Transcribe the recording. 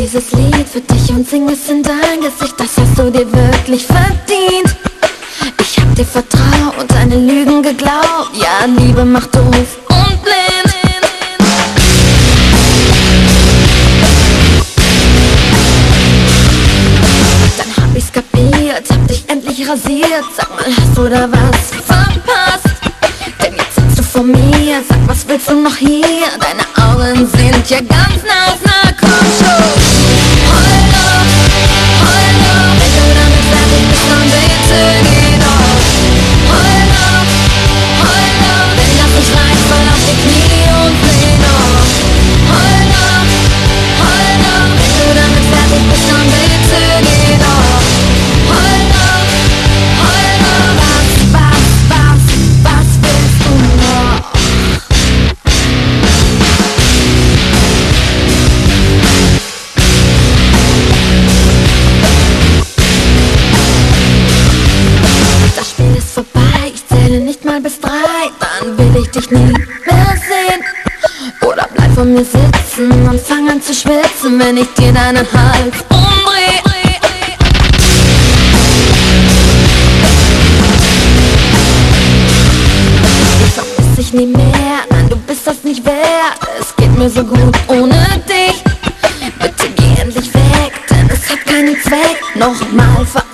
dieses Lied für dich und sing es in dein Gesicht. Das hast du dir wirklich verdient. Ich hab dir vertraut, deine Lügen geglaubt. Ja, Liebe macht doof und blind. Dann hab ich's kapiert, hab dich endlich rasiert. Sag mal, hast du da was verpasst? Denn jetzt sitzt du vor mir, sag, was willst du noch hier? Deine Augen sind ja ganz nass, na komm schon. Heul doch, wenn du damit fertig bist, dann bitte geh doch. Heul doch, wenn das nicht reicht, fall auf die Knie und dreh doch. Heul doch, wenn du damit fertig bist, dann bitte geh doch. Heul doch, was willst du noch? Das Spiel ist vorbei, ich zähle nicht mal bis 3, dann will ich dich nie mehr sehen. Oder bleib vor mir sitzen und fang an zu schwitzen, wenn ich dir deinen Hals umdreh. Ich vermiss dich nie mehr, nein, du bist das nicht wert. Es geht mir so gut ohne dich. Bitte geh endlich weg, denn es hat keinen Zweck, nochmal